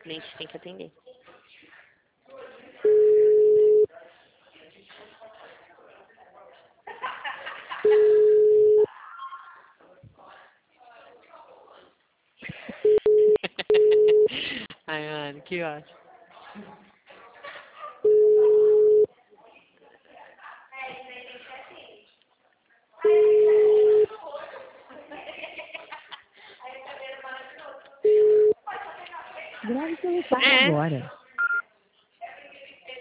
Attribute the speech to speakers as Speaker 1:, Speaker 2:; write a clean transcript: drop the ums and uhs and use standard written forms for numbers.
Speaker 1: cliente tem que atender. Ai, mano, que ótimo.
Speaker 2: Grave seu recado agora.